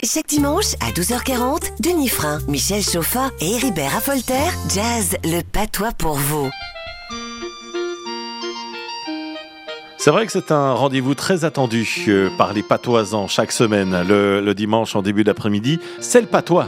Chaque dimanche à 12h40, Denis Frein, Michel Chauffa et Héribert Affolter jazz le patois pour vous. C'est vrai que c'est un rendez-vous très attendu par les patoisans chaque semaine. Le dimanche en début d'après-midi, c'est le patois.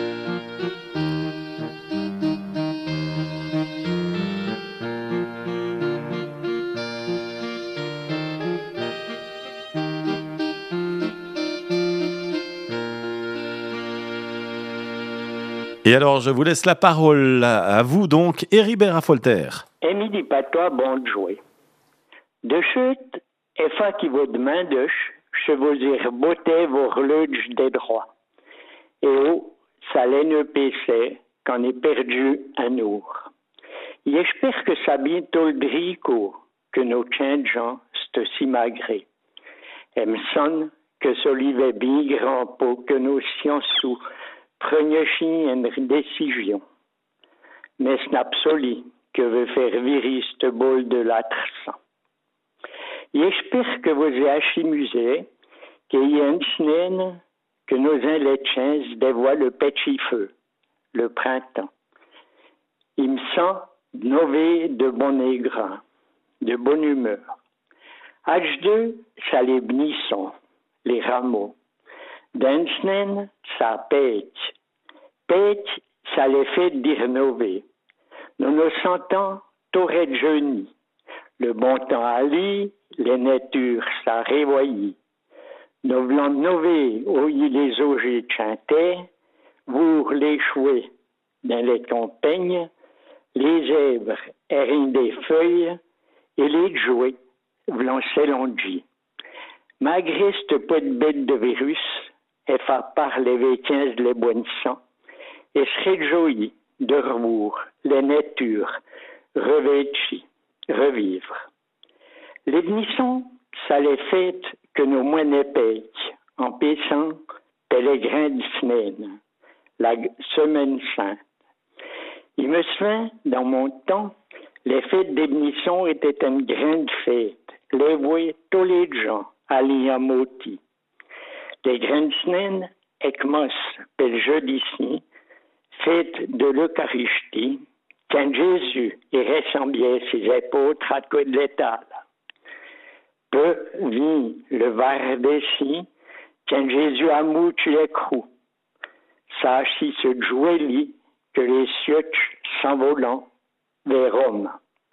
Et alors, je vous laisse la parole à vous donc, Héribert Affolter. Émilie Patois, bon de jouer. De chute, effa qui vaut de main d'euch, je vous dire beauté vos reludge des droits. Et oh, ça l'aine PC, qu'on est perdu un our. J'espère que ça bientôt le drico, que nos gens c'est aussi magré. Et me sonne que solive bien grand pot, que nos sciences sous preniez une décision. Mais ce n'absolu que veut faire virer ce bol de l'âtre sang. J'espère que vous avez amusé, qu'il y a une semaine que nos enléchins dévoilent le petit feu, le printemps. Il me sent nové de bon aigre, de bonne humeur. H2, ça les bnissons, les rameaux. D'un semaine, ça pète. Pète, ça les fait dire nové. Nous nous sentons t'aurais de jeuni. Le bon temps allie, les natures ça révoillit. Nous voulons nové, où les auges chantaient, vous les chouets dans les campagnes, les zèbres errent des feuilles, et les jouets voulons s'élonger. Malgré cette petite bête de virus, elle fait par les vétins les bonnes sangs, et se réjouit de revoir les natures revêtues, revivre. Les bnissons, ça les fait que nos moines payent, en paissant pèlerin de semaine, la semaine sainte. Il me souvient, dans mon temps, les fêtes des bnissons étaient une grande fête. Les voyaient tous les gens aller à Moti. Les grandes semaines, Ekmos, le jeudi-ci, fête de l'Eucharistie, quand Jésus y ressemblait ses apôtres à côté de l'étal. Peu vit le Vardessi, quand Jésus a moutu les crocs. Sachi se jouait lit que les sioches s'envolant vers Rome.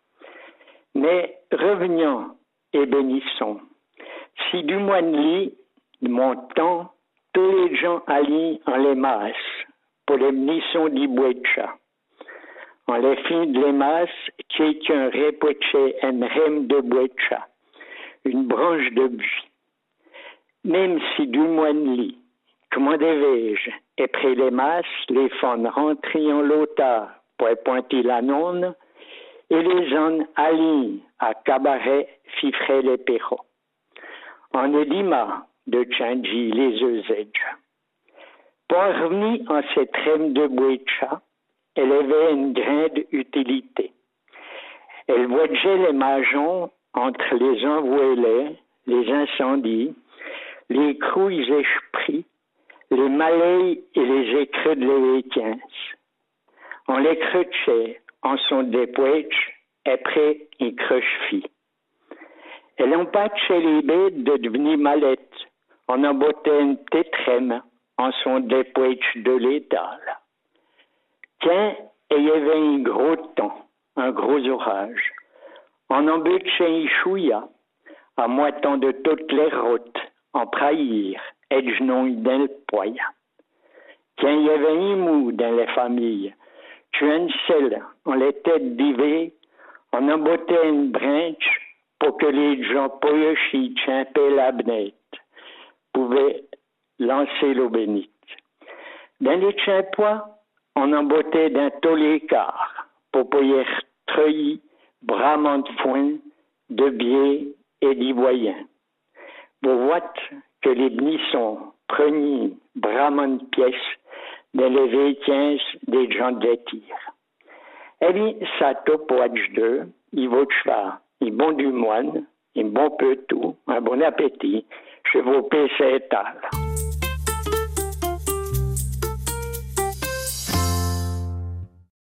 Mais revenons et bénissons. Si du moine lit, de mon temps, tous les gens allaient en les masses, pour les bénissons d'Ibouecha. En les fins de les masses, quelqu'un répétait un rème de Bouecha, une branche de buis. Même si du moine lit, comment devais-je, et près les masses, les femmes rentraient en l'autar pour pointer la nonne, et les hommes allaient à cabaret fifrer les perrots. En edima de Tchandji les eusèges. Pour revenir en cette rème de Bouecha, elle avait une grande utilité. Elle voyageait les magens entre les envoilés, les incendies, les crouilles esprits, les malais et les écreux de l'évéquins. On les crechait en son dépouèche, et près y crechefit. Elle empatchait les bêtes de devenir malette, on embotait une petite rème en son dépouèche de l'étal. Tiens, et il y avait un gros temps, un gros orage. On embêchait un chouïa, à moitant de toutes les routes, en praïr, et de genoux dans le poya. Tiens, il y avait un mou dans les familles, tu un sel, on les têtes d'ivée, on embotait une branche pour que les gens poyechis champaient la benette, pouvaient lancer l'eau bénite. Dans les champois, on embotait d'un tous les quarts pour pouvoir treuillir bramant de foin, de biais et d'ivoyens. Vous voyez que les bnissons prenaient bramant de pièces dans les vétins des gens de tir. Eh bien, ça top au H2, il vaut de cheval, il bon du moine, il bon peu tout, un bon appétit, je vous paie cet étal.